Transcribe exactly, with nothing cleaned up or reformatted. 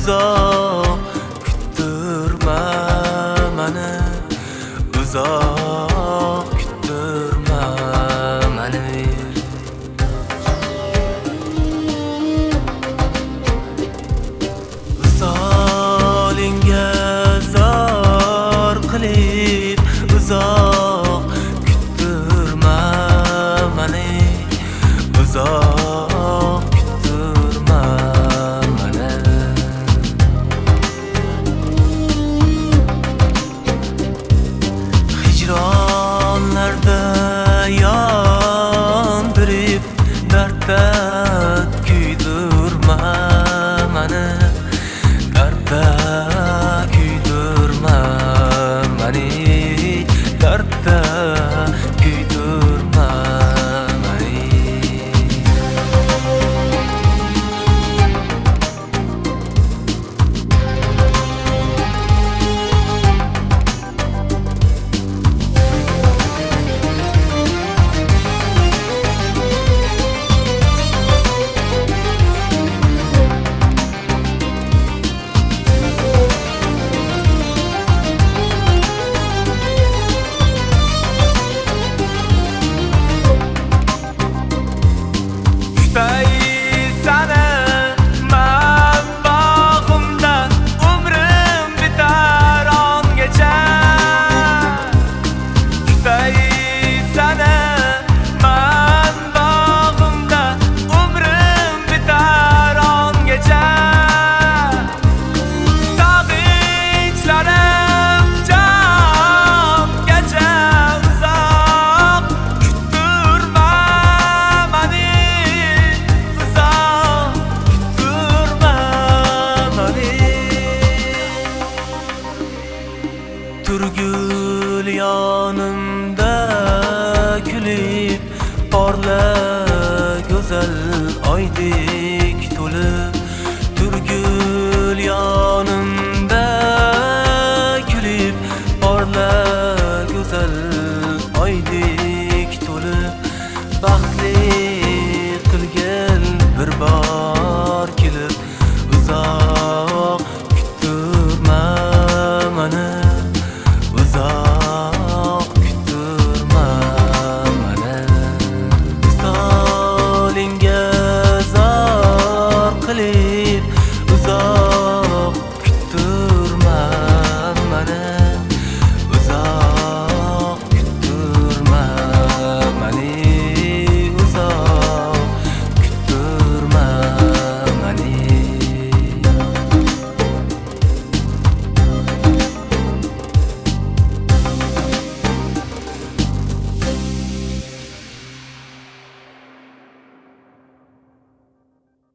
uzoq kuttirma meni, uzoq kuttirma meni. Visolingga zor qilib uzoq kuttirma meni, uzoq kuttirma meni. Hijronlarda yondirib dardda kuydirma meni, dardda kuydirma meni, dardda kuydirma meni. Kutay seni men bog'imda, umrim bitar ongacha. Kutay seni men bog'imda, umrim bitar ongacha. Sog'inchlarim jongacha uzoq kuttirma meni, uzoq kuttirma meni. Turgul yonimda kulib porla go'zal oydek.